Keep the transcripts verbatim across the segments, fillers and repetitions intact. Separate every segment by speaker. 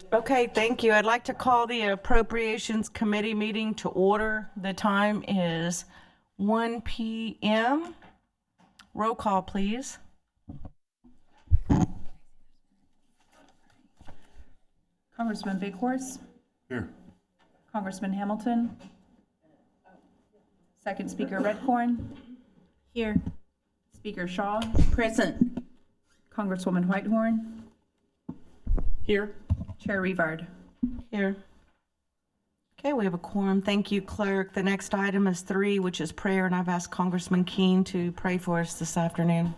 Speaker 1: Okay, thank you. I'd like to call the Appropriations Committee meeting to order. The time is one p m Roll call, please.
Speaker 2: Congressman Big Horse,
Speaker 3: Here.
Speaker 2: Congressman Hamilton, Second Speaker Redcorn,
Speaker 4: Here.
Speaker 2: Speaker Shaw,
Speaker 4: Present.
Speaker 2: Congresswoman Whitehorn,
Speaker 4: Here.
Speaker 2: Chair Revard.
Speaker 1: Here. Okay, we have a quorum. Thank you, clerk. The next item is three, which is prayer, and I've asked Congressman Keene to pray for us this afternoon.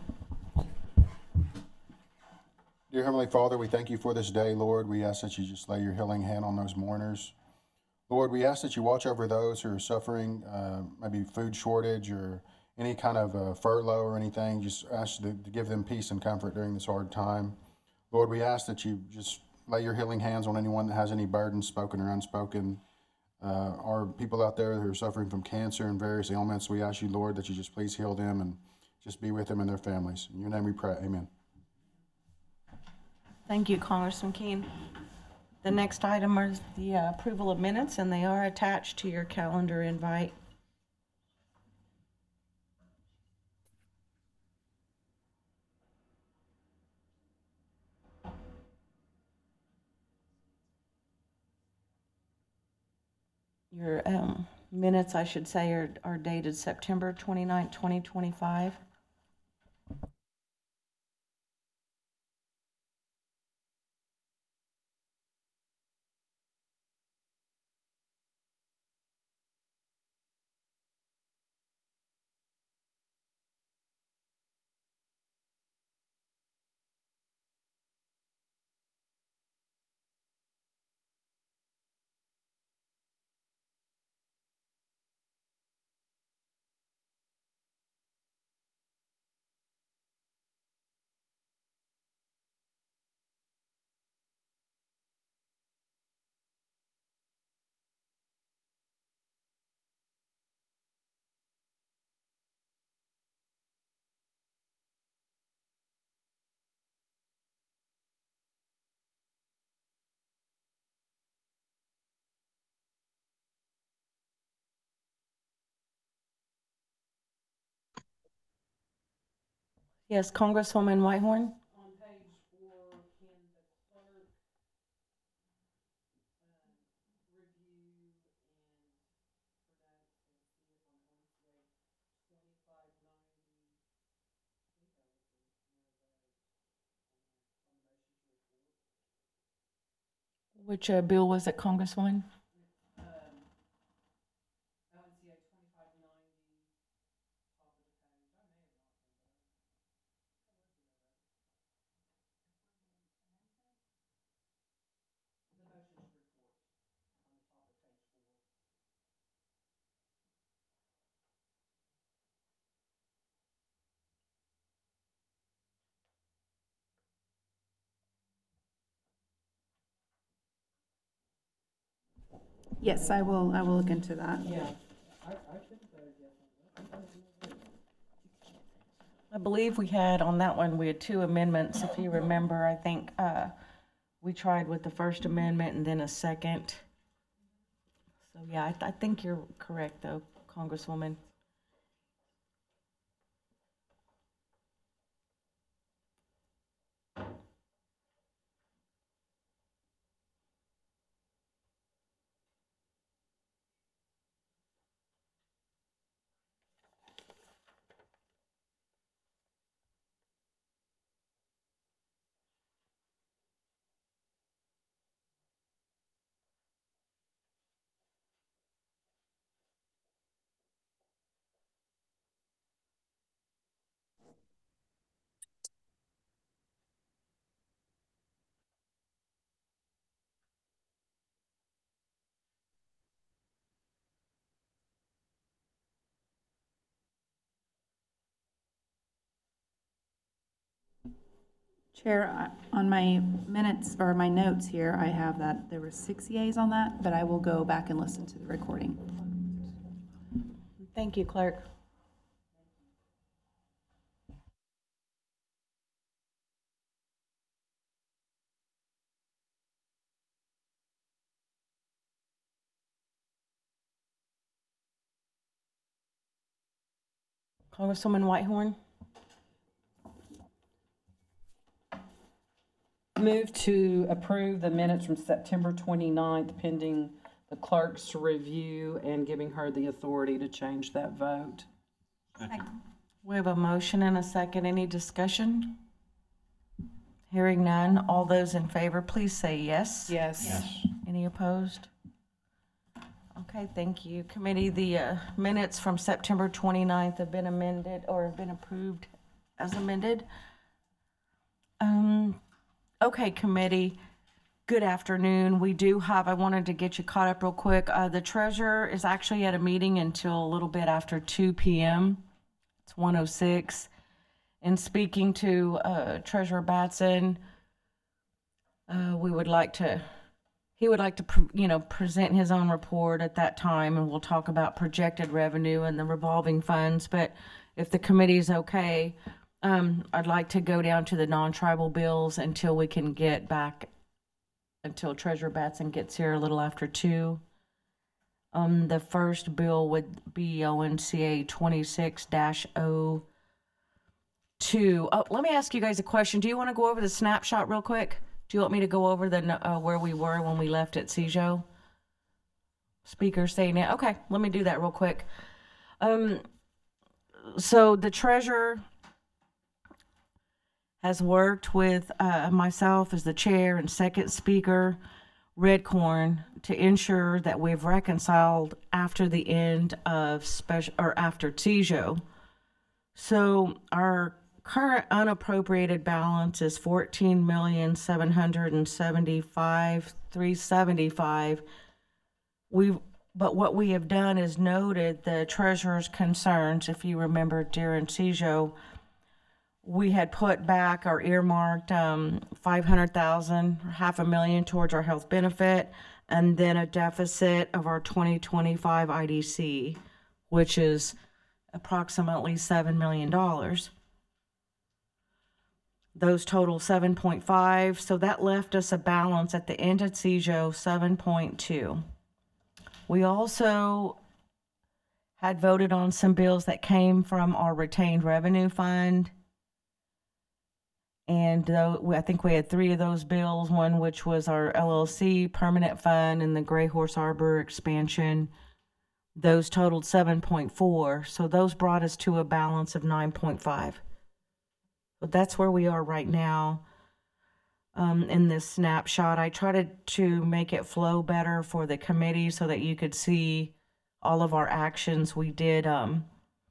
Speaker 3: Dear Heavenly Father, we thank you for this day, Lord. We ask that you just lay your healing hand on those mourners. Lord, we ask that you watch over those who are suffering, uh, maybe food shortage or any kind of uh, furlough or anything. Just ask you to, to give them peace and comfort during this hard time. Lord, we ask that you just lay your healing hands on anyone that has any burdens, spoken or unspoken. Uh, our people out there who are suffering from cancer and various ailments, we ask you, Lord, that you just please heal them and just be with them and their families. In your name we pray, amen.
Speaker 1: Thank you, Congressman Keene. The next item is the uh, approval of minutes, and they are attached to your calendar invite. Your um, minutes, I should say, are, are dated September twenty-ninth, twenty twenty-five. Yes, Congresswoman Whitehorn? On page four, can the clerk um, review and pronounce and see if on O C A twenty-five ninety, I think that was a no vote on, on the motion to report. Which uh, bill was it, Congresswoman? Um, O C A twenty-five ninety, top of the page. I may have not been, but I, that was a no vote. The motion to report on the top of page four.
Speaker 2: Yes, I will, I will look into that.
Speaker 1: Yeah. I believe we had, on that one, we had two amendments, if you remember. I think uh, we tried with the first amendment and then a second. So, yeah, I, th- I think you're correct, though, Congresswoman.
Speaker 2: Chair, I- on my minutes, or my notes here, I have that there were six yeas on that, but I will go back and listen to the recording.
Speaker 1: Thank you, Clerk. Congresswoman Whitehorn?
Speaker 4: Move to approve the minutes from September twenty-ninth pending the clerk's review and giving her the authority to change that vote.
Speaker 1: We have a motion and a second. Any discussion? Hearing none. All those in favor, please say yes.
Speaker 4: Yes.
Speaker 1: Any opposed? Okay, thank you. Committee, the uh, minutes from September twenty-ninth have been amended or have been approved as amended. Um, okay, committee, good afternoon. We do have, I wanted to get you caught up real quick. Uh, the treasurer is actually at a meeting until a little bit after two P M It's one oh six. In speaking to uh, Treasurer Batson, uh, we would like to, he would like to, pre- you know, present his own report at that time, and we'll talk about projected revenue and the revolving funds. But if the committee's okay, um, I'd like to go down to the non-tribal bills until we can get back, until Treasurer Batson gets here a little after two. Um, the first bill would be O N C A twenty-six dash oh two. Oh, let me ask you guys a question. Do you want to go over the snapshot real quick? Do you want me to go over the uh, where we were when we left at C J O? Speaker saying it. Okay, let me do that real quick. Um, so the treasurer has worked with uh, myself as the chair and second speaker, Redcorn, to ensure that we've reconciled after the end of special or after C J O. So our current unappropriated balance is fourteen million seven hundred seventy-five thousand three hundred seventy-five. We but what we have done is noted the treasurer's concerns. If you remember during C J O, we had put back or earmarked um, five hundred thousand, half a million towards our health benefit, and then a deficit of our twenty twenty-five I D C, which is approximately seven million dollars. Those total seven point five, so that left us a balance at the end of C J O seven point two. We also had voted on some bills that came from our retained revenue fund. And though I think we had three of those bills, one which was our L L C permanent fund and the Gray Horse Arbor expansion. Those totaled seven point four, so those brought us to a balance of nine point five. But that's where we are right now um, in this snapshot. I tried to make it flow better for the committee so that you could see all of our actions. We did, um,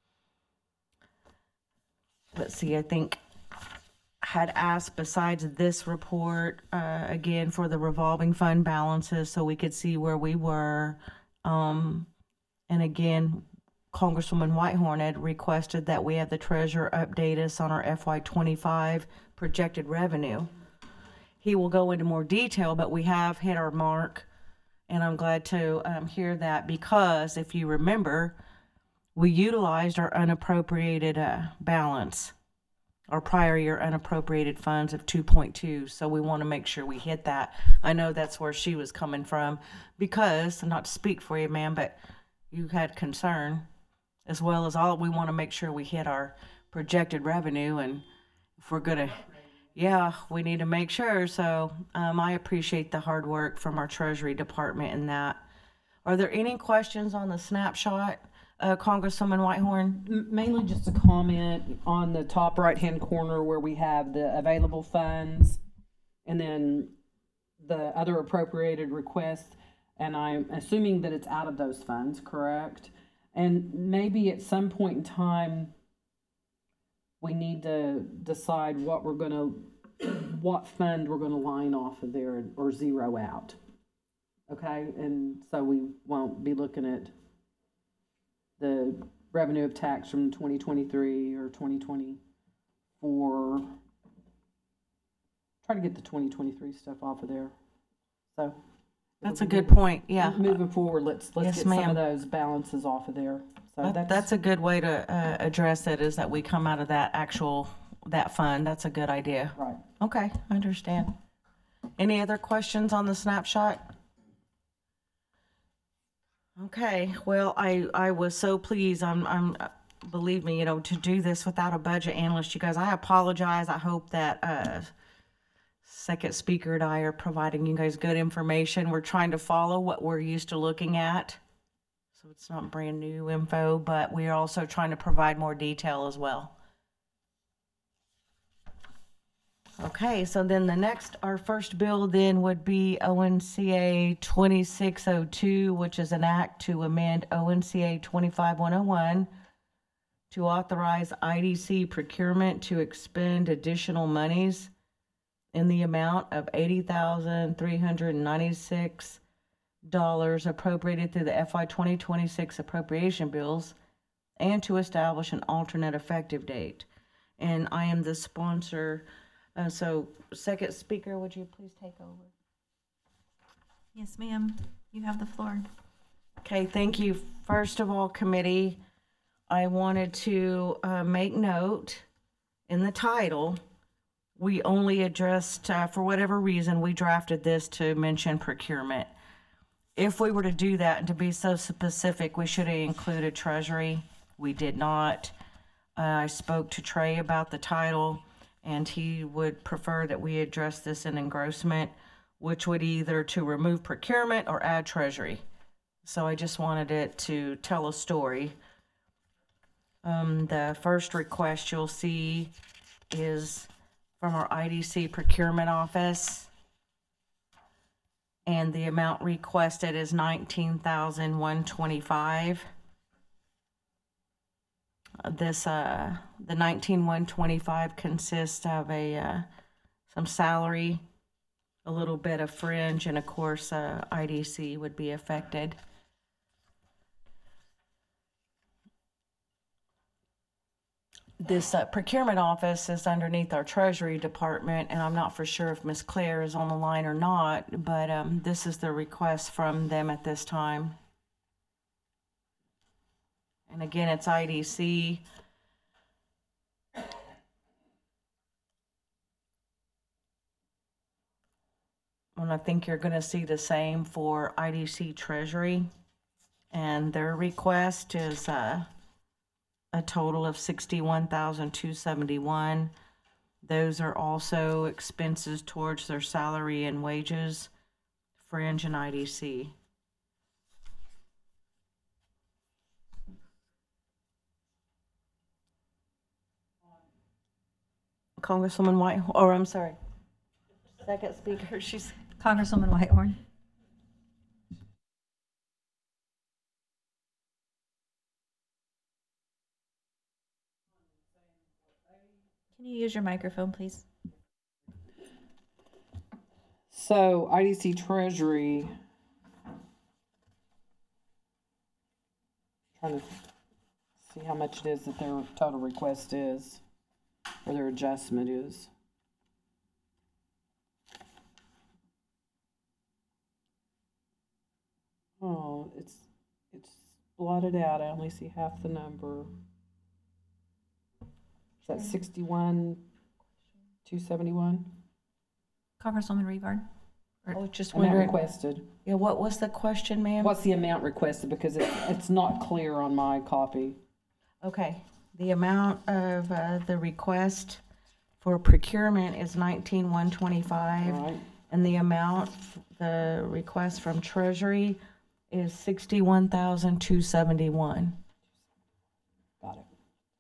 Speaker 1: let's see, I think had asked besides this report, uh, again, for the revolving fund balances so we could see where we were. Um, and again, Congresswoman Whitehorn had requested that we have the treasurer update us on our F Y twenty-five projected revenue. He will go into more detail, but we have hit our mark, and I'm glad to um, hear that because if you remember, we utilized our unappropriated uh, balance, our prior year unappropriated funds of two point two, so we want to make sure we hit that. I know that's where she was coming from because, not to speak for you, ma'am, but you had concern as well as all, we want to make sure we hit our projected revenue, and if we're gonna, yeah, we need to make sure. So um, I appreciate the hard work from our Treasury Department in that. Are there any questions on the snapshot, uh, Congresswoman Whitehorn?
Speaker 4: M- Mainly just a comment on the top right-hand corner where we have the available funds and then the other appropriated requests. And I'm assuming that it's out of those funds, correct? And maybe at some point in time, we need to decide what we're gonna, what fund we're gonna line off of there or zero out. Okay, and so we won't be looking at the revenue of tax from twenty twenty-three or twenty twenty-four. Try to get the twenty twenty-three stuff off of there, so.
Speaker 1: That's a good point, yeah.
Speaker 4: Moving forward, let's, let's
Speaker 1: Yes,
Speaker 4: get some
Speaker 1: ma'am.
Speaker 4: of those balances off of there. So
Speaker 1: That,
Speaker 4: that's,
Speaker 1: that's a good way to uh, address it, is that we come out of that actual, that fund. That's a good idea.
Speaker 4: right.
Speaker 1: Okay, I understand. Any other questions on the snapshot? Okay, well, I, I was so pleased. I'm, I'm believe me, you know, to do this without a budget analyst, you guys, I apologize. I hope that uh, second speaker and I are providing you guys good information. We're trying to follow what we're used to looking at. So it's not brand new info, but we are also trying to provide more detail as well. Okay, so then the next, our first bill then would be O N C A twenty-six oh two, which is an act to amend O N C A twenty-five one oh one to authorize I D C procurement to expend additional monies in the amount of eighty thousand three hundred ninety-six dollars appropriated through the F Y twenty twenty-six appropriation bills and to establish an alternate effective date. And I am the sponsor. Uh, so, second speaker, would you please take over?
Speaker 5: Yes, ma'am. You have the floor.
Speaker 1: Okay, thank you. First of all, committee, I wanted to uh, make note in the title, we only addressed, uh, for whatever reason, we drafted this to mention procurement. If we were to do that and to be so specific, we should have included Treasury. We did not. Uh, I spoke to Trey about the title, and he would prefer that we address this in engrossment, which would either to remove procurement or add Treasury. So I just wanted it to tell a story. Um, the first request you'll see is from our I D C procurement office. And the amount requested is nineteen thousand one hundred twenty-five dollars. This, uh, the nineteen thousand one hundred twenty-five dollars consists of a, uh, some salary, a little bit of fringe, and of course, uh, I D C would be affected. This uh, procurement office is underneath our Treasury Department, and I'm not for sure if Miz Claire is on the line or not, but um, this is the request from them at this time. And again, it's I D C. And I think you're going to see the same for I D C Treasury. And their request is uh, a total of sixty-one thousand two hundred seventy-one dollars. Those are also expenses towards their salary and wages, fringe, and I D C. Congresswoman White, or I'm sorry, second speaker, she's.
Speaker 5: Congresswoman Whitehorn. Can you use your microphone, please?
Speaker 4: So I D C Treasury. Trying to see how much it is that their total request is, or their adjustment is. Oh, it's, it's blotted out. I only see half the number. Is that sixty-one, two seventy-one?
Speaker 5: Congresswoman Revard.
Speaker 1: I was just
Speaker 4: Amount
Speaker 1: wondering,
Speaker 4: requested.
Speaker 1: yeah, what was the question, ma'am?
Speaker 4: What's the amount requested? Because it, it's not clear on my copy.
Speaker 1: Okay, the amount of uh, the request for procurement is nineteen thousand one hundred twenty-five,
Speaker 4: All right.
Speaker 1: and the amount, the request from Treasury is sixty-one thousand two hundred seventy-one.
Speaker 4: Got it.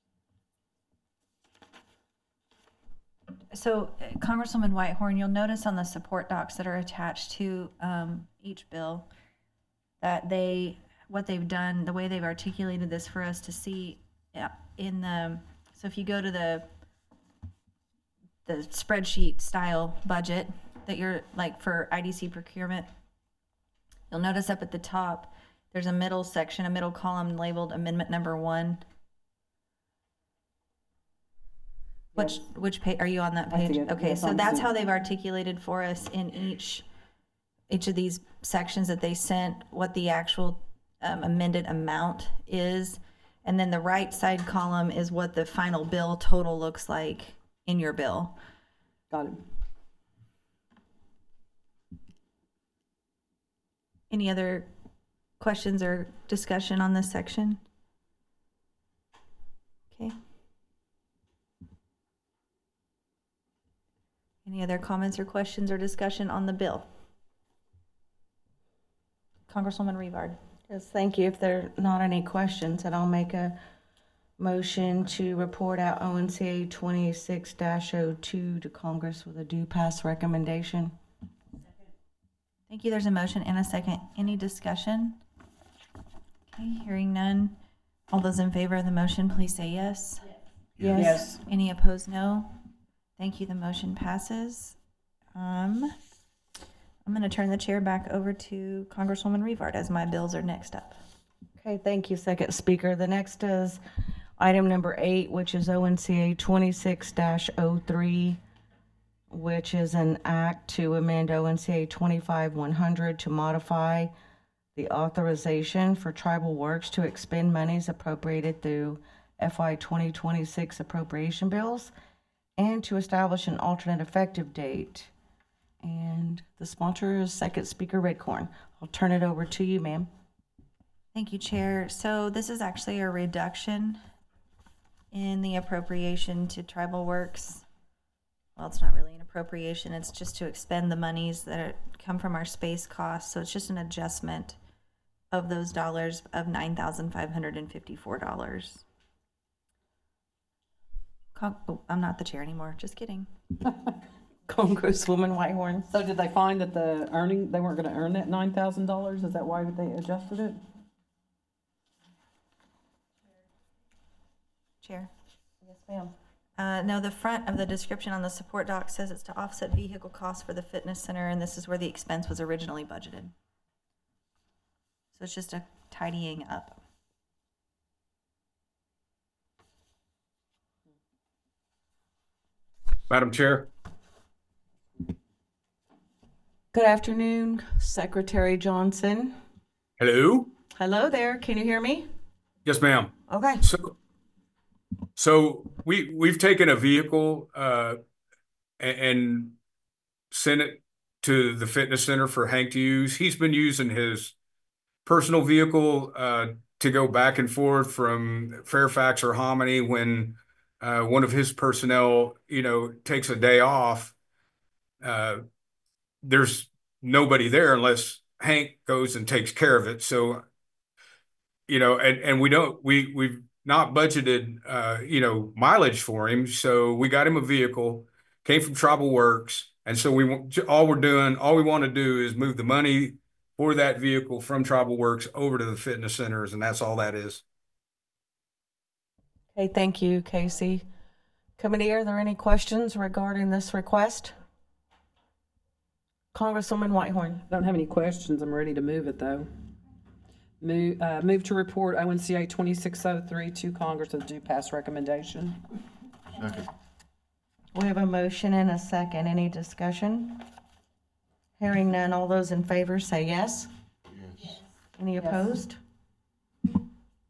Speaker 5: So, uh, Congresswoman Whitehorn, you'll notice on the support docs that are attached to um, each bill that they, what they've done, the way they've articulated this for us to see uh, in the, so if you go to the the spreadsheet style budget that you're like for I D C procurement, you'll notice up at the top, there's a middle section, a middle column labeled amendment number one. Which, which page, are you on that
Speaker 4: I see
Speaker 5: page?
Speaker 4: it.
Speaker 5: Okay,
Speaker 4: Yes,
Speaker 5: so
Speaker 4: I'm
Speaker 5: that's
Speaker 4: seeing
Speaker 5: how
Speaker 4: it.
Speaker 5: they've articulated for us in each, each of these sections that they sent, what the actual um, amended amount is. And then the right side column is what the final bill total looks like in your bill.
Speaker 4: Got it.
Speaker 5: Any other questions or discussion on this section? Okay. Any other comments or questions or discussion on the bill? Congresswoman Revard.
Speaker 1: Yes, thank you. If there are not any questions, then I'll make a motion to report out O N C A twenty-six dash oh two to Congress with a due pass recommendation.
Speaker 5: Thank you. There's a motion and a second. Any discussion? Okay, hearing none. All those in favor of the motion, please say yes.
Speaker 1: Yes.
Speaker 5: Any opposed, no. Thank you. The motion passes. Um, I'm going to turn the chair back over to Congresswoman Revard as my bills are next up.
Speaker 1: Okay, thank you, Second Speaker. The next is item number eight, which is O N C A twenty-six dash oh three, which is an act to amend O N C A twenty-five one hundred to modify the authorization for tribal works to expend monies appropriated through F Y twenty twenty-six appropriation bills and to establish an alternate effective date. And the sponsor is Second Speaker Redcorn. I'll turn it over to you, ma'am.
Speaker 5: Thank you, Chair. So this is actually a reduction in the appropriation to tribal works. Well, it's not really an appropriation. It's just to expend the monies that are, come from our space costs. So it's just an adjustment of those dollars of nine thousand five hundred fifty-four dollars. Con- oh, I'm not the chair anymore. Just kidding.
Speaker 1: Congresswoman Whitehorn.
Speaker 4: So did they find that the earning, they weren't gonna earn that nine thousand dollars? Is that why they adjusted it?
Speaker 5: Chair.
Speaker 1: Yes, ma'am.
Speaker 5: Uh, no, the front of the description on the support doc says it's to offset vehicle costs for the fitness center, and this is where the expense was originally budgeted. So it's just a tidying up.
Speaker 6: Madam Chair,
Speaker 1: Good afternoon, Secretary Johnson.
Speaker 6: hello?
Speaker 1: Hello there. Can you hear me?
Speaker 6: Yes, ma'am.
Speaker 1: Okay.
Speaker 6: So, so we, we've taken a vehicle, uh, a- and sent it to the fitness center for Hank to use. He's been using his personal vehicle, uh, to go back and forth from Fairfax or Hominy when, uh, one of his personnel, you know, takes a day off. Uh, there's nobody there unless Hank goes and takes care of it. So, you know, and, and we don't, we, we've not budgeted, uh, you know, mileage for him. So we got him a vehicle, came from Tribal Works. And so we want, all we're doing, all we want to do is move the money for that vehicle from Tribal Works over to the fitness centers. And that's all that is.
Speaker 1: Okay, thank you, Casey. Committee, are there any questions regarding this request? Congresswoman Whitehorn.
Speaker 4: I don't have any questions. I'm ready to move it, though. Move, uh, move to report O N C A twenty-six oh three to Congress with due pass recommendation.
Speaker 1: We have a motion and a second. Any discussion? Hearing none, all those in favor say yes. Yes. Any opposed? Okay,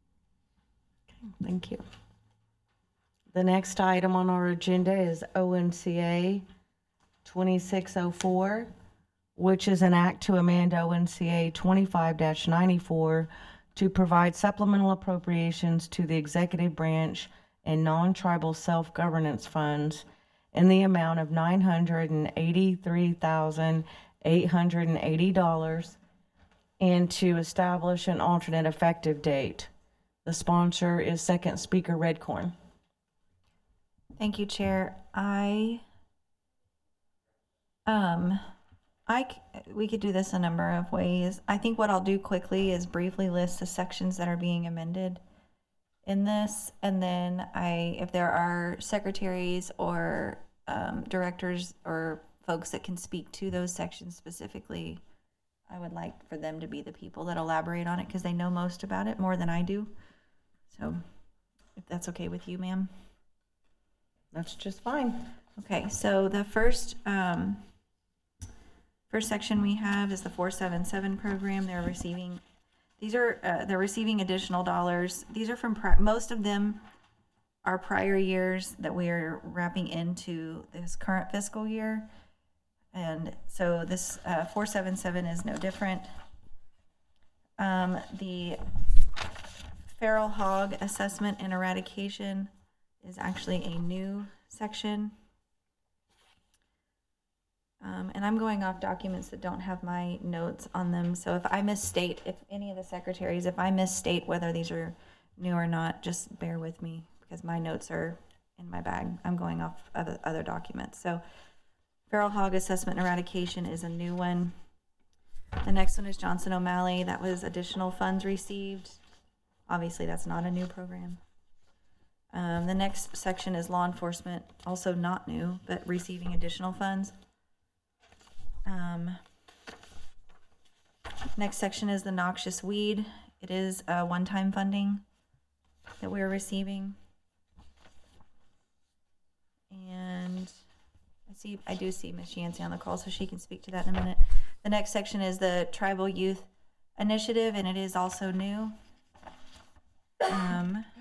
Speaker 1: thank you. The next item on our agenda is O N C A twenty-six oh four, which is an act to amend O N C A twenty-five ninety-four to provide supplemental appropriations to the executive branch and non-tribal self-governance funds in the amount of nine hundred eighty-three thousand eight hundred eighty dollars and to establish an alternate effective date. The sponsor is Second Speaker Redcorn.
Speaker 5: Thank you, Chair. I, um, I, c- we could do this a number of ways. I think what I'll do quickly is briefly list the sections that are being amended in this, and then I, if there are secretaries or um, directors or folks that can speak to those sections specifically, I would like for them to be the people that elaborate on it because they know most about it, more than I do. So, if that's okay with you, ma'am.
Speaker 1: That's just fine.
Speaker 5: Okay, so the first, um, first section we have is the four seven seven program. They're receiving, these are, uh, they're receiving additional dollars. These are from, pri- most of them are prior years that we are wrapping into this current fiscal year. And so this, uh, four seven seven is no different. Um, the feral hog assessment and eradication is actually a new section. Um, and I'm going off documents that don't have my notes on them. So if I misstate, if any of the secretaries, if I misstate whether these are new or not, just bear with me because my notes are in my bag. I'm going off other, other documents. So feral hog assessment and eradication is a new one. The next one is Johnson O'Malley. That was additional funds received. Obviously, that's not a new program. Um, the next section is law enforcement, also not new, but receiving additional funds. Um, next section is the noxious weed. It is a one-time funding that we're receiving. And I see, I do see Miss Yancey on the call, so she can speak to that in a minute. The next section is the Tribal Youth Initiative, and it is also new. Um,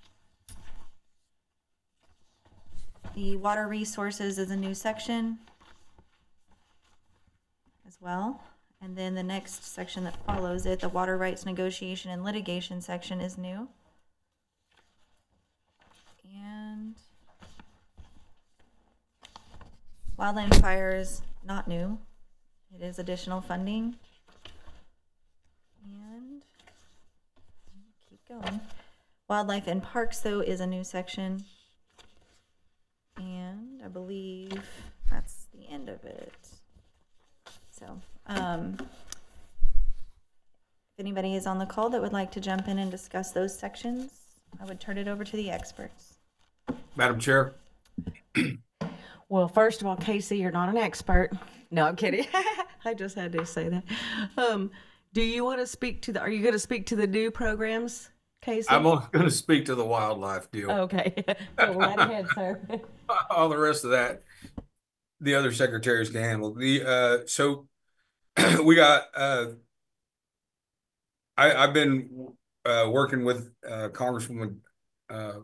Speaker 5: the water resources is a new section as well. And then the next section that follows it, the water rights negotiation and litigation section, is new. And wildland fire is not new. It is additional funding. And keep going. Wildlife and parks, though, is a new section. And I believe that's the end of it. So, um, if anybody is on the call that would like to jump in and discuss those sections, I would turn it over to the experts.
Speaker 6: Madam Chair?
Speaker 1: Well, first of all, Casey, you're not an expert. No, I'm kidding. I just had to say that. Um, do you want to speak to the, are you going to speak to the new programs, Casey?
Speaker 6: I'm only going to speak to the wildlife deal.
Speaker 1: Okay. Go right ahead, sir.
Speaker 6: All the rest of that, the other secretaries can handle. The uh, so we got. Uh, I I've been uh, working with uh, Congresswoman uh,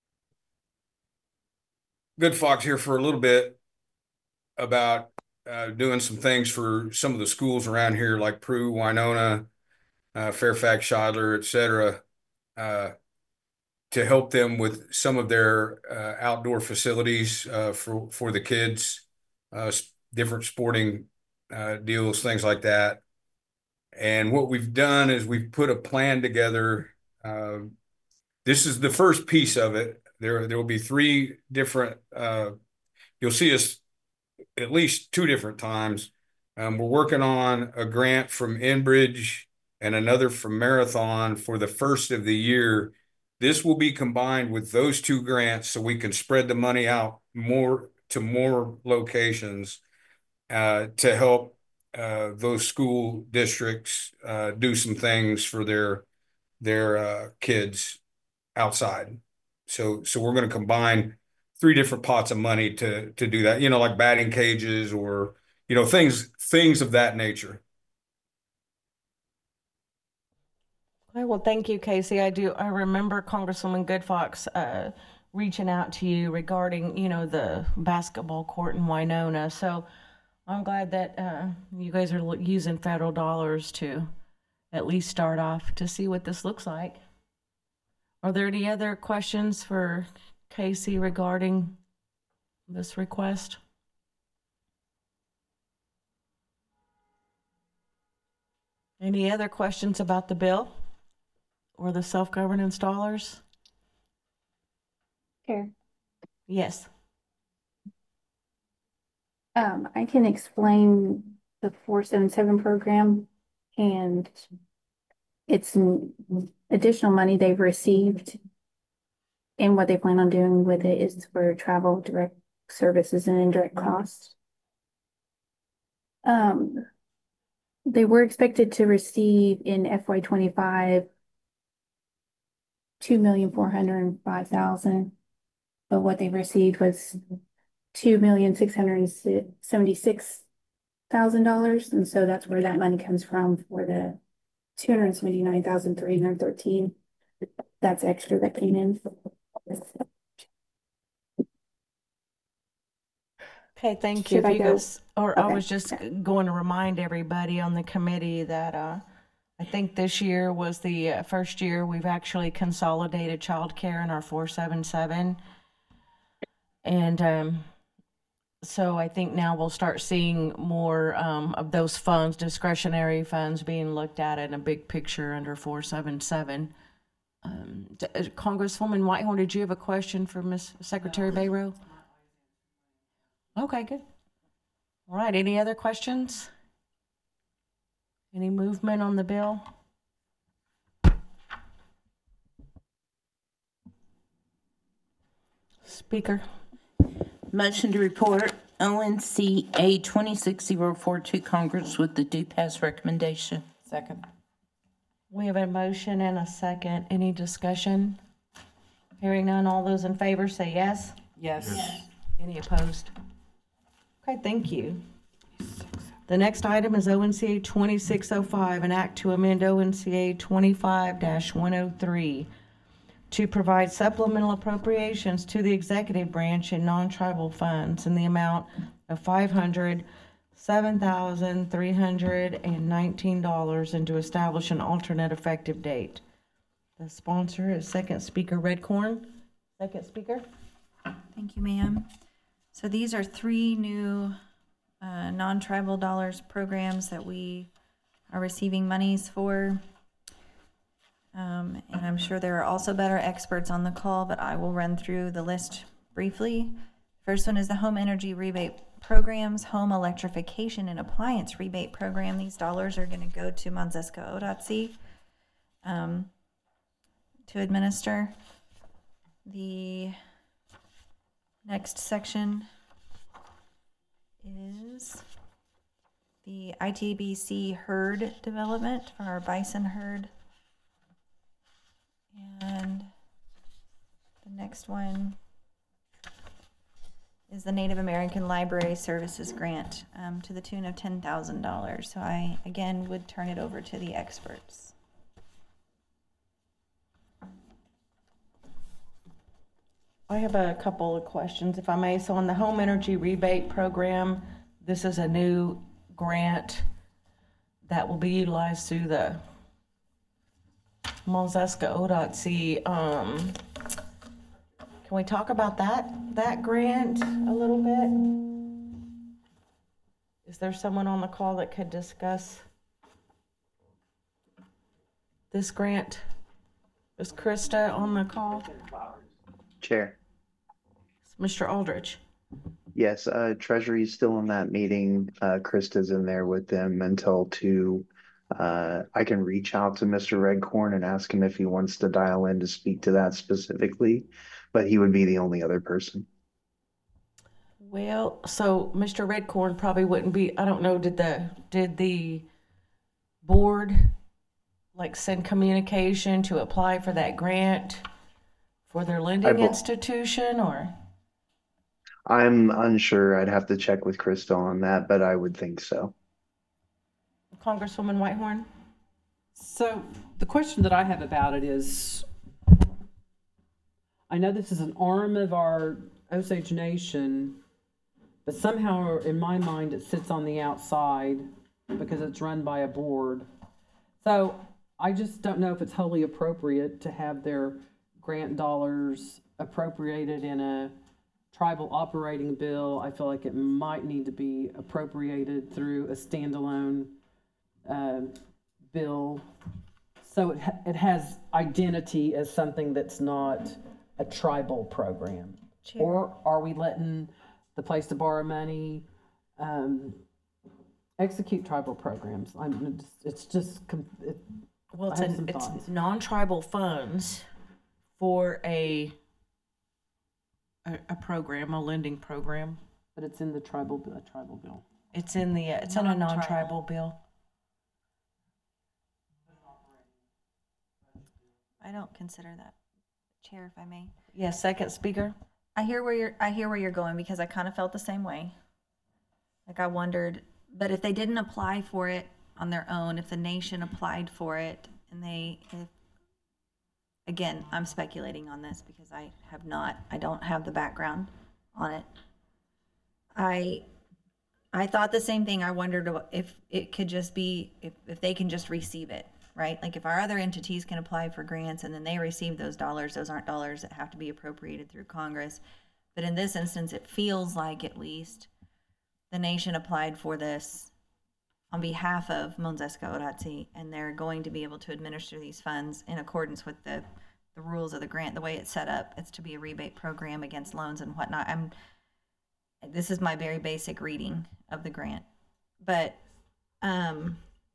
Speaker 6: Good Fox here for a little bit about uh, doing some things for some of the schools around here, like Prue, Winona, uh, Fairfax, Shidler, et cetera, uh, to help them with some of their uh, outdoor facilities uh, for for the kids, uh, different sporting uh, deals, things like that. And what we've done is we've put a plan together. Uh, this is the first piece of it. There, there will be three different. Uh, you'll see us at least two different times. Um, we're working on a grant from Enbridge and another from Marathon for the first of the year. This will be combined with those two grants so we can spread the money out more to more locations uh, to help uh, those school districts uh, do some things for their their uh, kids outside. So so we're going to combine three different pots of money to to do that. You know, like batting cages or you know things things of that nature.
Speaker 1: Okay, well, thank you, Casey. I do, I remember Congresswoman Good Fox uh, reaching out to you regarding, you know, the basketball court in Winona. So I'm glad that uh, you guys are lo- using federal dollars to at least start off to see what this looks like. Are there any other questions for Casey regarding this request? Any other questions about the bill? Or the self-governance dollars?
Speaker 7: Chair,
Speaker 1: Yes.
Speaker 7: um, I can explain the four seven seven program and it's n- additional money they've received. And what they plan on doing with it is for travel, direct services and indirect costs. Um, they were expected to receive in F Y twenty-five two million four hundred and five thousand, but what they received was two million six hundred and seventy-six thousand dollars, and so that's where that money comes from for the two hundred seventy-nine thousand three hundred thirteen. That's extra that came in.
Speaker 1: Okay, thank you.
Speaker 7: Should
Speaker 1: If
Speaker 7: I
Speaker 1: you
Speaker 7: go?
Speaker 1: guys, or I
Speaker 7: Okay.
Speaker 1: was just going to remind everybody on the committee that uh, I think this year was the uh, first year we've actually consolidated childcare in our four seven seven. And um, so I think now we'll start seeing more um, of those funds, discretionary funds, being looked at in a big picture under four seven seven. Um, d- uh, Congresswoman Whitehorn, did you have a question for Miss Secretary Bayrow? Okay, good. All right, any other questions? Any movement on the bill? Speaker?
Speaker 8: Motion to report O N C A twenty-six zero four to Congress with the do pass recommendation.
Speaker 4: Second.
Speaker 1: We have a motion and a second. Any discussion? Hearing none, all those in favor say yes.
Speaker 4: Yes.
Speaker 1: Any opposed? Okay, thank you. The next item is O N C A twenty-six oh five, an act to amend O N C A twenty-five one oh three to provide supplemental appropriations to the executive branch and non-tribal funds in the amount of five hundred seven thousand three hundred nineteen dollars and to establish an alternate effective date. The sponsor is Second Speaker Redcorn. Second Speaker?
Speaker 5: Thank you, ma'am. So these are three new uh, non-tribal dollars programs that we are receiving monies for. Um, and I'm sure there are also better experts on the call, but I will run through the list briefly. First one is the Home Energy Rebate Programs, Home Electrification and Appliance Rebate Program. These dollars are going to go to Monzeska O D O T C um, to administer. The next section is the I T B C herd development for our bison herd. And the next one is the Native American Library Services Grant um, to the tune of ten thousand dollars. So I, again, would turn it over to the experts.
Speaker 1: I have a couple of questions, if I may. So on the Home Energy Rebate Program, this is a new grant that will be utilized through the Monzeska O D O T C. Um, can we talk about that, that grant a little bit? Is there someone on the call that could discuss this grant? Is Krista on the call?
Speaker 9: Chair.
Speaker 1: Mister Aldrich?
Speaker 9: Yes, uh, Treasury's still in that meeting. Uh, Krista's in there with them until two. Uh, I can reach out to Mister Redcorn and ask him if he wants to dial in to speak to that specifically, but he would be the only other person.
Speaker 1: Well, so Mister Redcorn probably wouldn't be, I don't know, did the, did the board like send communication to apply for that grant for their lending
Speaker 9: bel-
Speaker 1: institution or?
Speaker 9: I'm unsure. I'd have to check with Krista on that, but I would think so.
Speaker 1: Congresswoman Whitehorn?
Speaker 4: So the question that I have about it is, I know this is an arm of our Osage Nation, but somehow in my mind it sits on the outside because it's run by a board. So I just don't know if it's wholly appropriate to have their grant dollars appropriated in a tribal operating bill. I feel like it might need to be appropriated through a standalone uh, bill, so it, ha- it has identity as something that's not a tribal program.
Speaker 5: Chair.
Speaker 4: Or are we letting the place to borrow money um, execute tribal programs? I'm, it's, it's just, com- it,
Speaker 1: Well, it's,
Speaker 4: I have
Speaker 1: an,
Speaker 4: some
Speaker 1: it's
Speaker 4: thoughts.
Speaker 1: non-tribal funds for a, a, a program, a lending program.
Speaker 4: but it's in the tribal, bi- a tribal bill.
Speaker 1: It's in the, uh, it's in a
Speaker 5: Non-tribal.
Speaker 1: non-tribal bill.
Speaker 5: I don't consider that, Chair, if I may.
Speaker 1: Yes, second speaker?
Speaker 5: I hear where you're, I hear where you're going because I kind of felt the same way. Like I wondered, but if they didn't apply for it on their own, if the nation applied for it and they, if, again, I'm speculating on this because I have not, I don't have the background on it. I, I thought the same thing. I wondered if it could just be, if, if they can just receive it, right? Like if our other entities can apply for grants and then they receive those dollars, those aren't dollars that have to be appropriated through Congress. But in this instance, it feels like at least the nation applied for this on behalf of Monzesca Orazzi, and they're going to be able to administer these funds in accordance with the, the rules of the grant, the way it's set up. It's to be a rebate program against loans and whatnot. I'm, this is my very basic reading of the grant. But um,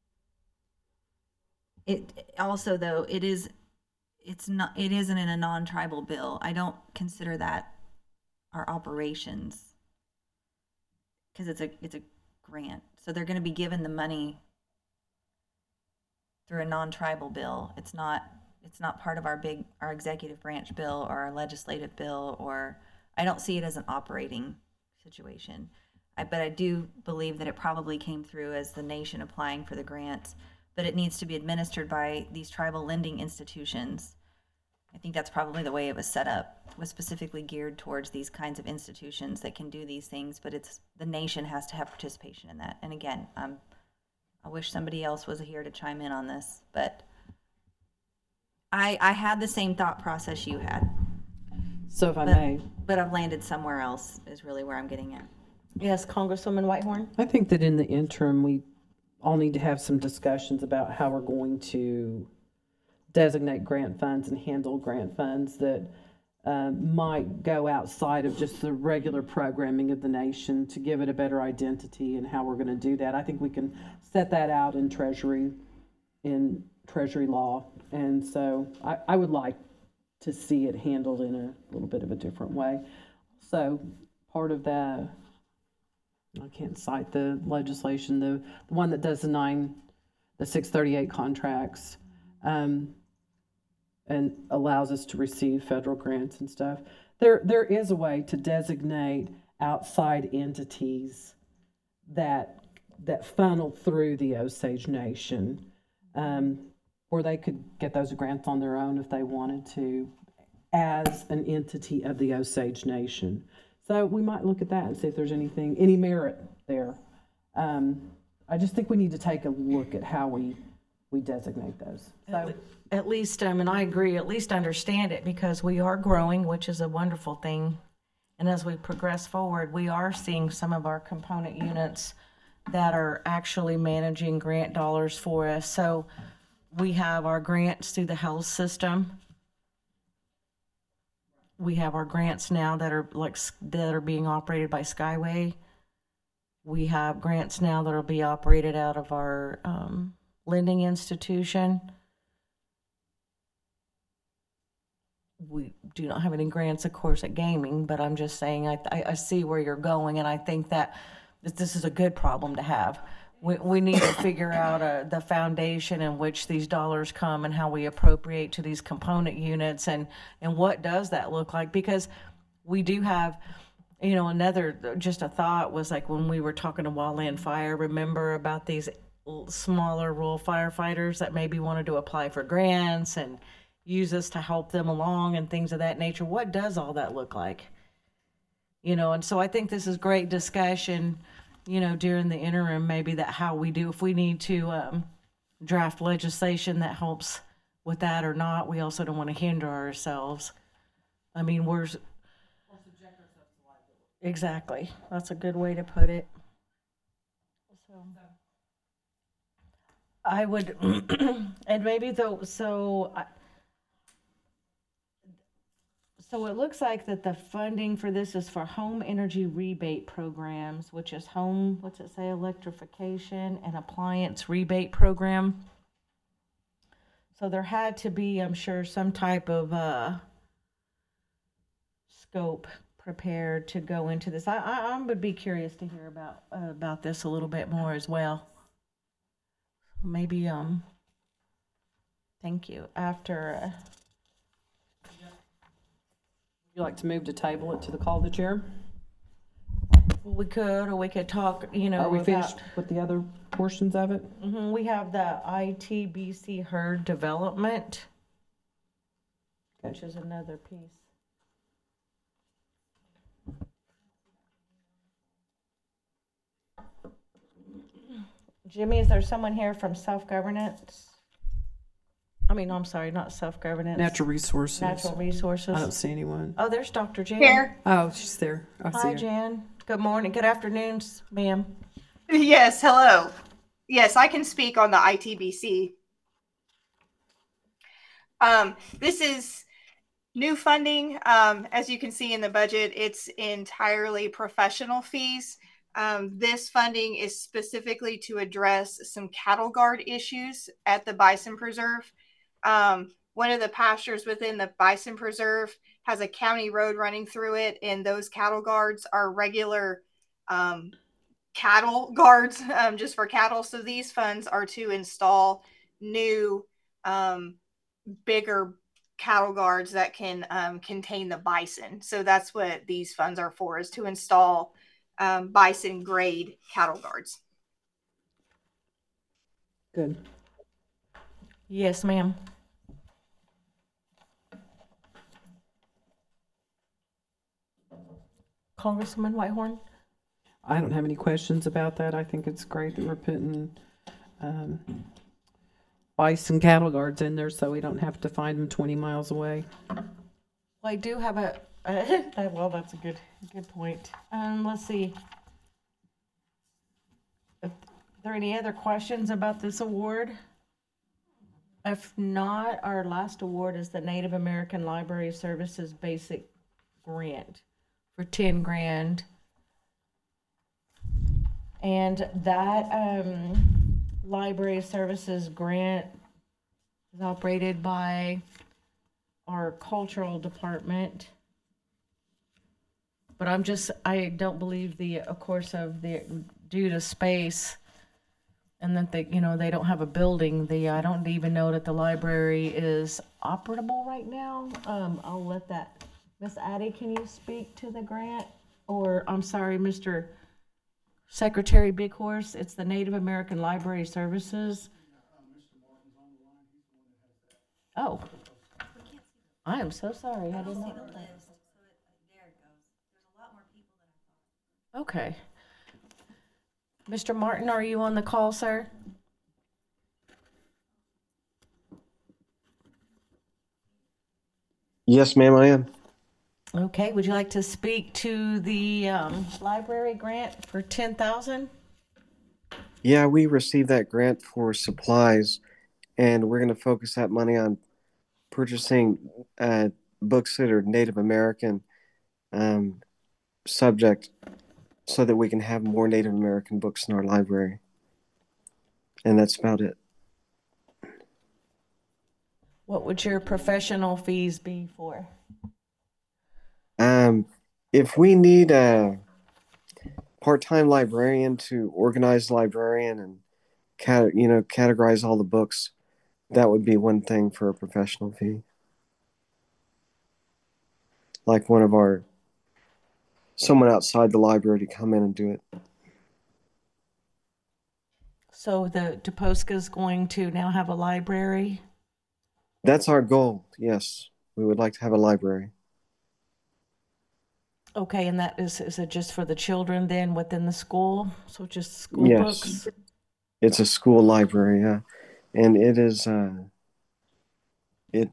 Speaker 5: it also, though, it is, it's not, it isn't in a non-tribal bill. I don't consider that our operations, because it's a it's a grant. So they're going to be given the money through a non-tribal bill. It's not it's not part of our big our executive branch bill or our legislative bill, or I don't see it as an operating situation. I, but I do believe that it probably came through as the nation applying for the grants, but it needs to be administered by these tribal lending institutions. I think that's probably the way it was set up, was specifically geared towards these kinds of institutions that can do these things, but it's the nation has to have participation in that. And again, um, I wish somebody else was here to chime in on this, but I I had the same thought process you had,
Speaker 4: So if I
Speaker 5: but,
Speaker 4: may,
Speaker 5: but I've landed somewhere else is really where I'm getting at.
Speaker 1: Yes, Congresswoman Whitehorn?
Speaker 4: I think that in the interim, we all need to have some discussions about how we're going to designate grant funds and handle grant funds that uh, might go outside of just the regular programming of the nation to give it a better identity and how we're going to do that. I think we can set that out in Treasury, in Treasury law. And so I, I would like to see it handled in a little bit of a different way. So part of that, I can't cite the legislation, the, the one that does the nine, the six thirty-eight contracts, um, and allows us to receive federal grants and stuff. There, there is a way to designate outside entities that that funnel through the Osage Nation, um, where they could get those grants on their own if they wanted to, as an entity of the Osage Nation. So we might look at that and see if there's anything, any merit there. Um, I just think we need to take a look at how we we designate those. So.
Speaker 1: At least, um, and I agree, at least understand it, because we are growing, which is a wonderful thing. And as we progress forward, we are seeing some of our component units that are actually managing grant dollars for us. So we have our grants through the health system. We have our grants now that are like that are being operated by Skyway. We have grants now that will be operated out of our um, lending institution. We do not have any grants, of course, at gaming, but I'm just saying I, I, I see where you're going, and I think that this is a good problem to have. We, we need to figure out uh, the foundation in which these dollars come and how we appropriate to these component units, and, and what does that look like? Because we do have, you know, another, just a thought was like when we were talking to Wildland Fire, remember about these smaller rural firefighters that maybe wanted to apply for grants and use us to help them along and things of that nature. What does all that look like? You know, and so I think this is great discussion, you know, during the interim, maybe that how we do, if we need to um, draft legislation that helps with that or not. We also don't want to hinder ourselves. I mean, we're, exactly. That's a good way to put it. So I would, and maybe though, so I, So it looks like that the funding for this is for home energy rebate programs, which is home, what's it say, electrification and appliance rebate program. So there had to be, I'm sure, some type of uh, scope prepared to go into this. I, I, I would be curious to hear about uh, about this a little bit more as well. Maybe, um, thank you. After. Uh,
Speaker 4: Would you like to move to table it to the call of the chair?
Speaker 1: We could, or we could talk, you know.
Speaker 4: Are we
Speaker 1: about,
Speaker 4: finished with the other portions of it?
Speaker 1: Mm-hmm, we have the I T B C herd development,
Speaker 4: Okay.
Speaker 1: which is another piece. Jimmy, is there someone here from self-governance? I mean, I'm sorry, not self-governance.
Speaker 4: Natural resources.
Speaker 1: Natural resources.
Speaker 4: I don't see anyone.
Speaker 1: Oh, there's Doctor Jan.
Speaker 10: Here.
Speaker 4: Oh, she's there. I see
Speaker 1: Hi,
Speaker 4: her.
Speaker 1: Jan. Good morning. Good afternoon, ma'am.
Speaker 10: Yes, hello. Yes, I can speak on the I T B C. Um, this is new funding. Um, as you can see in the budget, it's entirely professional fees. Um, this funding is specifically to address some cattle guard issues at the Bison Preserve. Um, one of the pastures within the Bison Preserve has a county road running through it, and those cattle guards are regular um, cattle guards um, just for cattle. So these funds are to install new, um, bigger cattle guards that can um, contain the bison. So that's what these funds are for, is to install um, bison grade cattle guards.
Speaker 4: Good.
Speaker 1: Yes, ma'am. Congresswoman Whitehorn?
Speaker 4: I don't have any questions about that. I think it's great that we're putting um, bison cattle guards in there so we don't have to find them twenty miles away.
Speaker 1: Well, I do have a, uh, well, that's a good, good point. Um, let's see. Are there any other questions about this award? If not, our last award is the Native American Library Services Basic Grant for ten grand. And that um, library services grant is operated by our cultural department. But I'm just, I don't believe the, of course, of the, due to space and that they, you know, they don't have a building, the, I don't even know that the library is operable right now. Um, I'll let that, Miss Addie, can you speak to the grant? Or, I'm sorry, Mister Secretary Big Horse, it's the Native American Library Services. Oh, I am so sorry. I did not. Okay. Mister Martin, are you on the call, sir?
Speaker 11: Yes, ma'am, I am.
Speaker 1: Okay, would you like to speak to the um, library grant for ten thousand?
Speaker 11: Yeah, we received that grant for supplies, and we're going to focus that money on purchasing uh, books that are Native American um, subject so that we can have more Native American books in our library. And that's about it.
Speaker 1: What would your professional fees be for?
Speaker 11: Um, if we need a part-time librarian to organize the librarian and cat, you know, categorize all the books, that would be one thing for a professional fee. Like one of our, someone outside the library to come in and do it.
Speaker 1: So the DePosca is going to now have a library?
Speaker 11: That's our goal, yes. We would like to have a library.
Speaker 1: Okay, and that is, is it just for the children then within the school? So just school
Speaker 11: Yes.
Speaker 1: books?
Speaker 11: It's a school library, yeah. And it is, uh, it,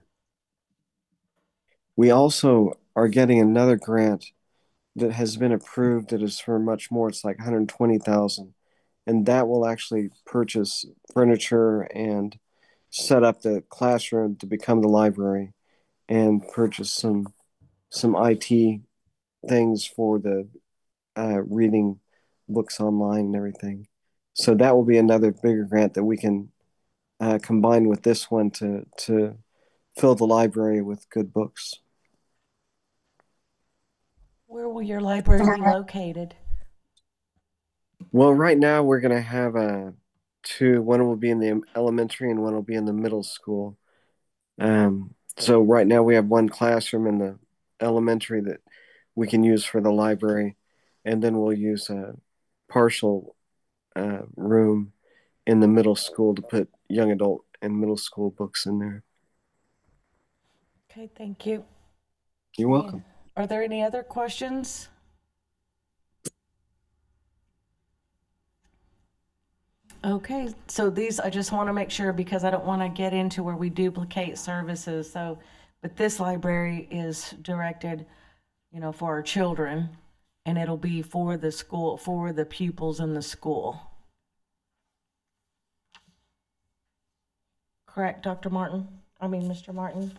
Speaker 11: we also are getting another grant that has been approved that is for much more. It's like one hundred twenty thousand dollars. And that will actually purchase furniture and set up the classroom to become the library and purchase some, some I T things for the uh, reading books online and everything. So that will be another bigger grant that we can uh, combine with this one to to fill the library with good books.
Speaker 1: Where will your library be located?
Speaker 11: Well, right now we're going to have uh, two. One will be in the elementary and one will be in the middle school. Um, so right now we have one classroom in the elementary that we can use for the library, and then we'll use a partial uh, room in the middle school to put young adult and middle school books in there.
Speaker 1: Okay, thank you.
Speaker 11: You're welcome.
Speaker 1: Are there any other questions? Okay, so these, I just want to make sure because I don't want to get into where we duplicate services. So, but this library is directed, you know, for our children, and it'll be for the school, for the pupils in the school. Correct, Doctor Martin? I mean, Mister Martin?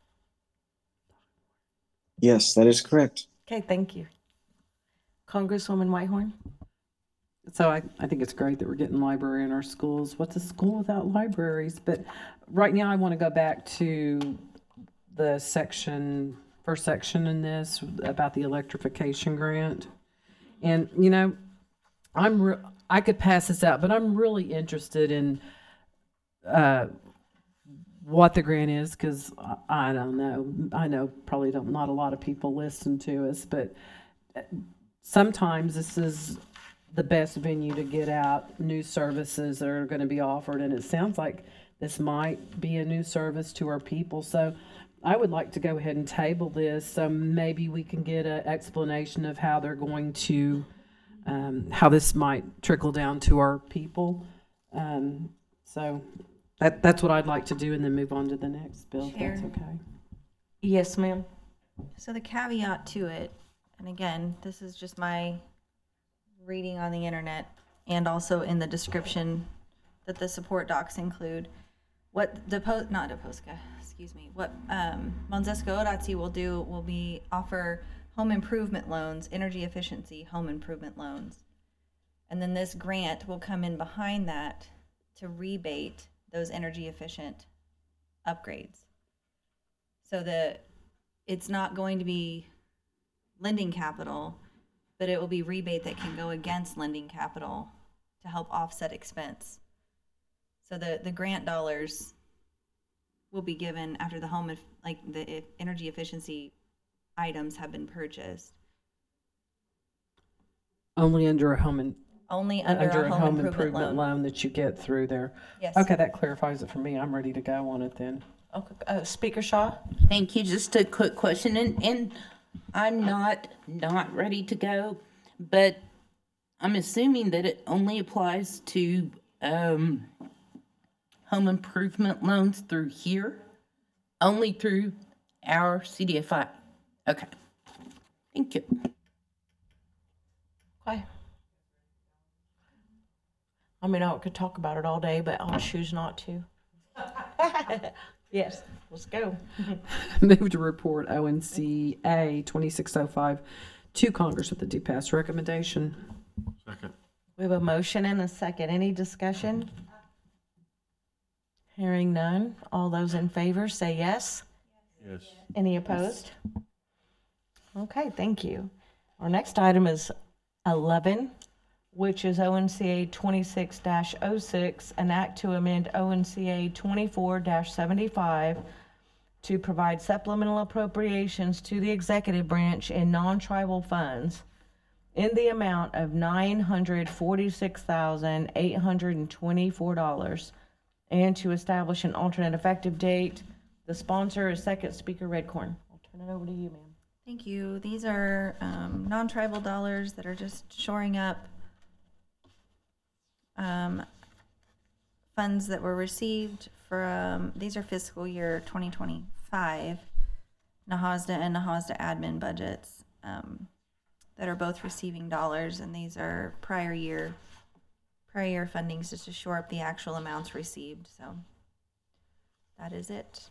Speaker 11: Yes, that is correct.
Speaker 1: Okay, thank you. Congresswoman Whitehorn?
Speaker 4: So I, I think it's great that we're getting library in our schools. What's a school without libraries? But right now I want to go back to the section, first section in this about the electrification grant. And, you know, I'm, re- I could pass this out, but I'm really interested in uh, what the grant is, because I, I don't know. I know probably don't, not a lot of people listen to us, but sometimes this is the best venue to get out new services that are going to be offered. And it sounds like this might be a new service to our people. So I would like to go ahead and table this. So maybe we can get an explanation of how they're going to, um, how this might trickle down to our people. Um, so that, that's what I'd like to do, and then move on to the next bill, if that's
Speaker 5: Chair.
Speaker 4: okay.
Speaker 1: Yes, ma'am.
Speaker 5: So the caveat to it, and again, this is just my reading on the internet and also in the description that the support docs include, what Depo, not Deposca, excuse me, what um, Monzesco Orazzi will do will be offer home improvement loans, energy efficiency home improvement loans. And then this grant will come in behind that to rebate those energy efficient upgrades. So that it's not going to be lending capital, but it will be rebate that can go against lending capital to help offset expense. So the, the grant dollars will be given after the home, like the energy efficiency items have been purchased.
Speaker 4: Only under a home and
Speaker 5: Only under,
Speaker 4: under
Speaker 5: a home, improvement, loan.
Speaker 4: loan that you get through there.
Speaker 5: Yes.
Speaker 4: Okay, that clarifies it for me. I'm ready to go on it then.
Speaker 1: Okay, uh, Speaker Shaw?
Speaker 8: Thank you. Just a quick question, and, and I'm not, not ready to go, but I'm assuming that it only applies to, um, home improvement loans through here, only through our C D F I. Okay. Thank you.
Speaker 1: Okay. I mean, I could talk about it all day, but I'll choose not to. Yes, let's go.
Speaker 4: Move to report O N C A twenty-six oh five to Congress with the do pass recommendation.
Speaker 12: Second.
Speaker 1: We have a motion and a second. Any discussion? Hearing none. All those in favor say yes.
Speaker 12: Yes.
Speaker 1: Any opposed? Okay, thank you. Our next item is eleven, which is O N C A twenty-six dash oh six, an act to amend O N C A twenty-four dash seventy-five to provide supplemental appropriations to the executive branch in non-tribal funds in the amount of nine hundred forty-six thousand eight hundred twenty-four dollars and to establish an alternate effective date. The sponsor is Second Speaker Redcorn. I'll turn it over to you, ma'am.
Speaker 5: Thank you. These are um, non-tribal dollars that are just shoring up um, funds that were received from, these are fiscal year twenty twenty-five, NAHASDA and NAHASDA admin budgets um, that are both receiving dollars, and these are prior year, prior year fundings just to shore up the actual amounts received. So that is it.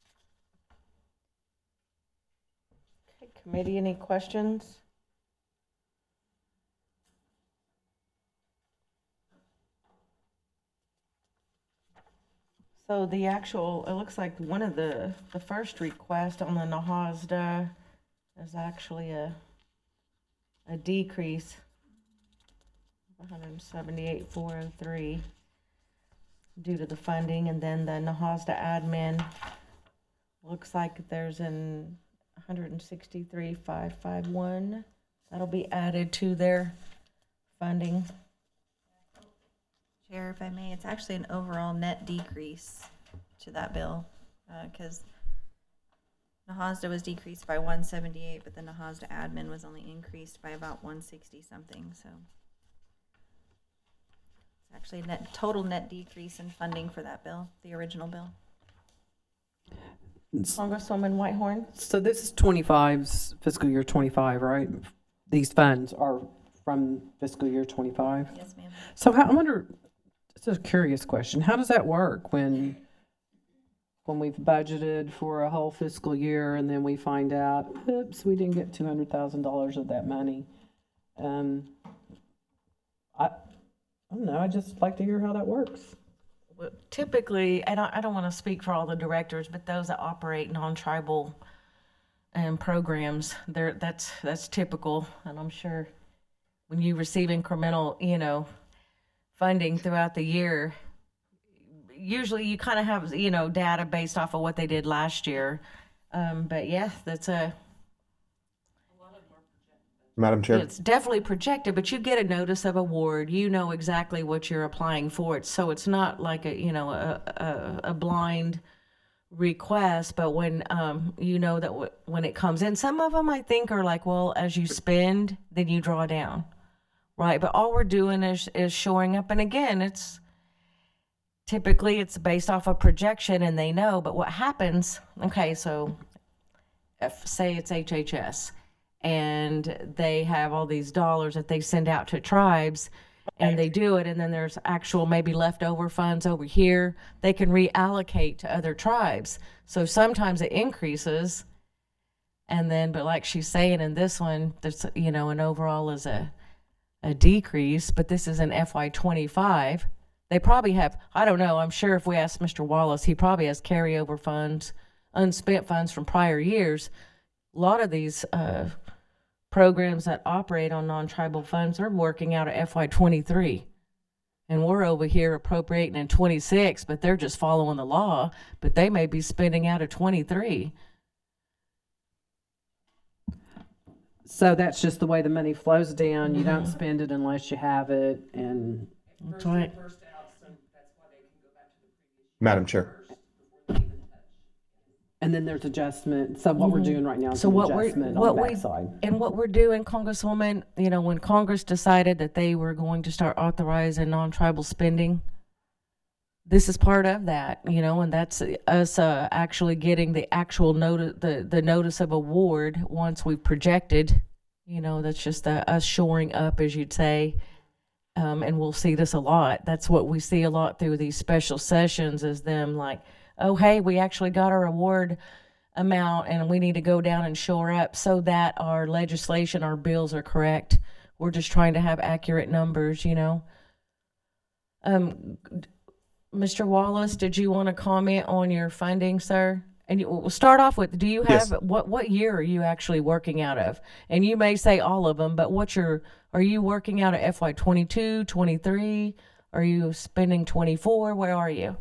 Speaker 1: Okay, committee, any questions? So the actual, it looks like one of the, the first request on the NAHASDA is actually a, a decrease of one hundred seventy-eight thousand four hundred three due to the funding, and then the NAHASDA admin looks like there's an one hundred sixty-three thousand five hundred fifty-one. That'll be added to their funding.
Speaker 5: Chair, if I may, it's actually an overall net decrease to that bill, because uh, NAHASDA was decreased by one seventy-eight, but the NAHASDA admin was only increased by about one sixty something, so. It's actually a net, total net decrease in funding for that bill, the original bill.
Speaker 1: Congresswoman Whitehorn?
Speaker 4: So this is twenty-five's fiscal year twenty-five, right? These funds are from fiscal year twenty-five?
Speaker 5: Yes, ma'am.
Speaker 4: So how, I wonder, it's a curious question. How does that work when, when we've budgeted for a whole fiscal year and then we find out, oops, we didn't get two hundred thousand dollars of that money? Um, I, I don't know, I'd just like to hear how that works.
Speaker 1: Well, typically, I don't, I don't want to speak for all the directors, but those that operate non-tribal um, programs, they're, that's, that's typical. And I'm sure when you receive incremental, you know, funding throughout the year, usually you kind of have, you know, data based off of what they did last year. Um, but yeah, that's a,
Speaker 3: Madam Chair.
Speaker 1: it's definitely projected, but you get a notice of award. You know exactly what you're applying for. It so it's not like a you know a a, a blind request. But when um you know that w- when it comes in, some of them I think are like, well, as you spend, then you draw down, right? But all we're doing is is showing up, and again, it's typically it's based off a projection, and they know. But what happens? Okay, so if say it's H H S. And they have all these dollars that they send out to tribes, and they do it, and then there's actual maybe leftover funds over here they can reallocate to other tribes. So sometimes it increases, and then, but like she's saying in this one, there's, you know, an overall is a, a decrease, but this is an F Y twenty-five. They probably have, I don't know, I'm sure if we ask Mister Wallace, he probably has carryover funds, unspent funds from prior years. A lot of these uh, programs that operate on non-tribal funds are working out of F Y twenty-three. And we're over here appropriating in twenty-six, but they're just following the law, but they may be spending out of twenty-three.
Speaker 4: So that's just the way the money flows down. You don't spend it unless you have it, and
Speaker 1: That's right.
Speaker 3: Madam Chair.
Speaker 4: and then there's adjustment. So what we're doing right now is
Speaker 1: So
Speaker 4: an
Speaker 1: what we're,
Speaker 4: adjustment
Speaker 1: what
Speaker 4: on the
Speaker 1: we,
Speaker 4: backside.
Speaker 1: and what we're doing, Congresswoman, you know, when Congress decided that they were going to start authorizing non-tribal spending, this is part of that, you know, and that's us uh, actually getting the actual notice, the, the notice of award once we've projected, you know, that's just uh, us shoring up, as you'd say. Um, and we'll see this a lot. That's what we see a lot through these special sessions is them like, oh, hey, we actually got our award amount and we need to go down and shore up so that our legislation, our bills are correct. We're just trying to have accurate numbers, you know. Um, Mister Wallace, did you want to comment on your funding, sir? And you, we'll start off with, do you have,
Speaker 3: Yes.
Speaker 1: what, what year are you actually working out of? And you may say all of them, but what's your, are you working out of F Y twenty-two, twenty-three? Are you spending twenty-four? Where are you?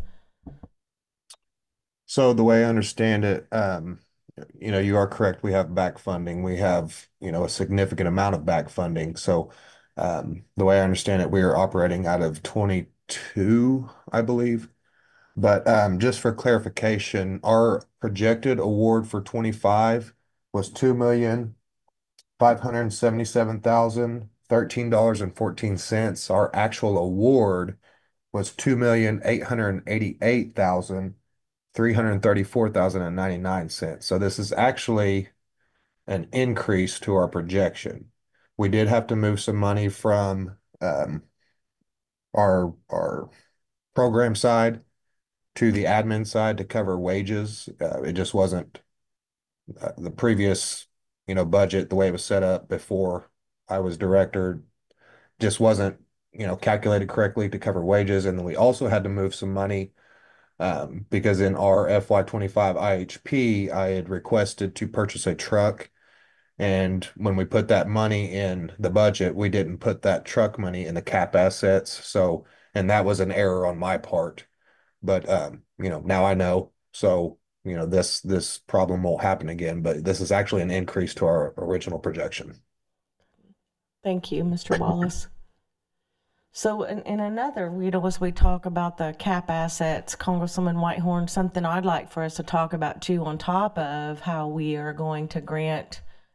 Speaker 12: So the way I understand it, um, you know, you are correct. We have back funding. We have, you know, a significant amount of back funding. So, um, the way I understand it, we are operating out of twenty-two, I believe. But, um, just for clarification, our projected award for twenty-five was two million, five hundred seventy-seven thousand, thirteen dollars and fourteen cents. Our actual award was two million, eight hundred eighty-eight thousand, three hundred thirty-four thousand and ninety-nine cents. So this is actually an increase to our projection. We did have to move some money from um, our our program side to the admin side to cover wages. Uh, it just wasn't uh, the previous, you know, budget, the way it was set up before I was director, just wasn't, you know, calculated correctly to cover wages. And then we also had to move some money Um, because in our F Y twenty-five I H P, I had requested to purchase a truck. And when we put that money in the budget, we didn't put that truck money in the cap assets. So, and that was an error on my part. But, um, you know, now I know. So, you know, this, this problem won't happen again, but this is actually an increase to our original projection.
Speaker 1: Thank you, Mister Wallace. So in, in another, you know, as we talk about the cap assets, Congresswoman Whitehorn, something I'd like for us to talk about too, on top of how we are going to grant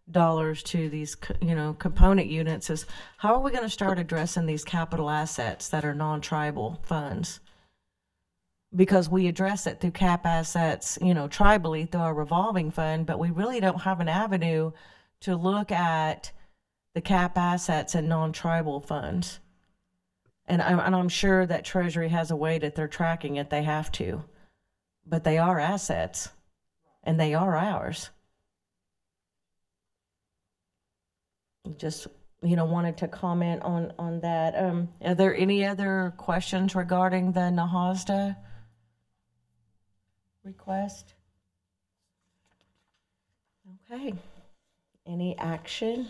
Speaker 1: dollars to these, co- you know, component units is how are we going to start addressing these capital assets that are non-tribal funds? Because we address it through cap assets, you know, tribally through our revolving fund, but we really don't have an avenue to look at the cap assets and non-tribal funds. And I'm, and I'm sure that Treasury has a way that they're tracking it. They have to, but they are assets and they are ours. Just, you know, wanted to comment on, on that. Um, are there any other questions regarding the NAHASDA request? Okay. Any action?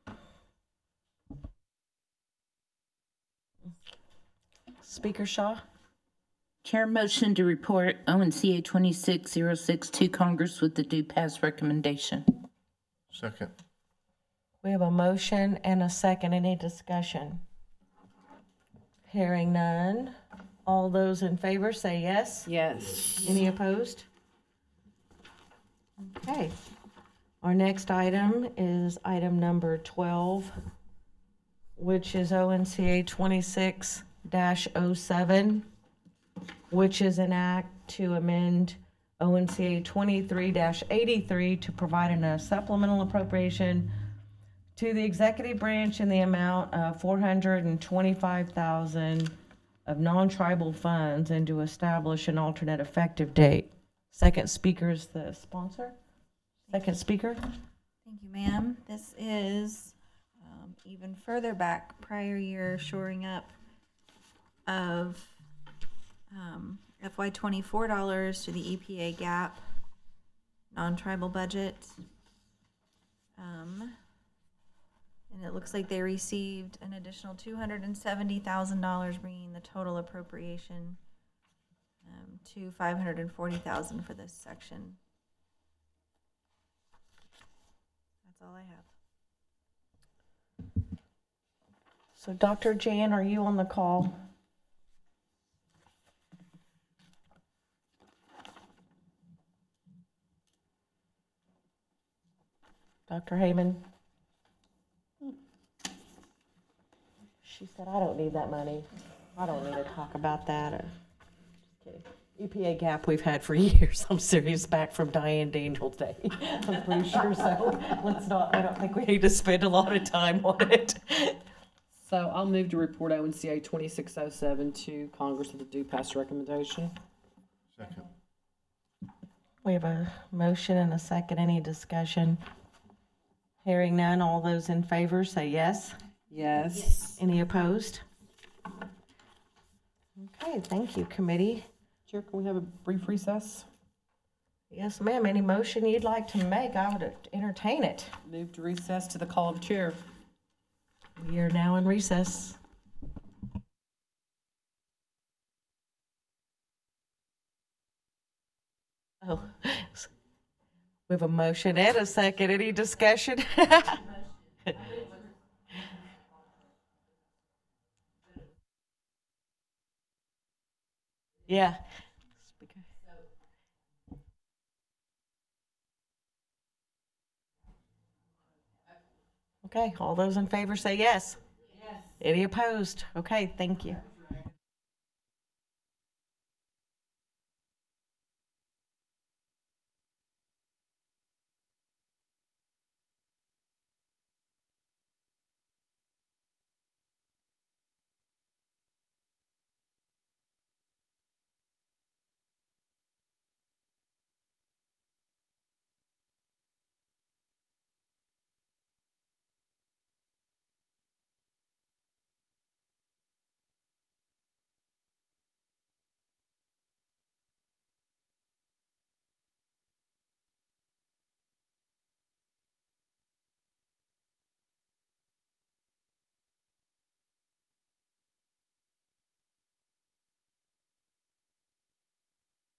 Speaker 1: Speaker Shaw?
Speaker 8: Chair motion to report O N C A twenty-six oh six to Congress with the due pass recommendation.
Speaker 13: Second.
Speaker 1: We have a motion and a second. Any discussion? Hearing none. All those in favor say yes.
Speaker 4: Yes.
Speaker 1: Any opposed? Okay. Our next item is item number twelve, which is O N C A twenty-six dash oh seven, which is an act to amend O N C A twenty-three dash eighty-three to provide a supplemental appropriation to the executive branch in the amount of four hundred twenty-five thousand dollars of non-tribal funds and to establish an alternate effective date. Second speaker is the sponsor. Second speaker.
Speaker 5: Thank you, ma'am. This is um, even further back, prior year shoring up of um, F Y twenty-four dollars to the E P A gap non-tribal budget. Um, and it looks like they received an additional two hundred seventy thousand dollars, bringing the total appropriation um, to five hundred forty thousand dollars for this section. That's all I have.
Speaker 1: So Doctor Jan, are you on the call? Doctor Heyman? She said, I don't need that money. I don't need to talk about that. Or, just kidding. E P A gap we've had for years. I'm serious, back from Diane Daniels' day. I'm pretty sure so. Let's not, I don't think we need to spend a lot of time on it.
Speaker 4: So I'll move to report O N C A twenty-six oh seven to Congress with a due pass recommendation.
Speaker 13: Second.
Speaker 1: We have a motion and a second. Any discussion? Hearing none, all those in favor say yes.
Speaker 4: Yes.
Speaker 1: Any opposed? Okay, thank you, committee.
Speaker 4: Chair, can we have a brief recess?
Speaker 1: Yes, ma'am. Any motion you'd like to make, I would entertain it.
Speaker 4: Move to recess to the call of chair.
Speaker 1: We are now in recess. Oh, we have a motion and a second. Any discussion? Yeah. Okay, all those in favor say yes. Yes. Any opposed? Okay, thank you.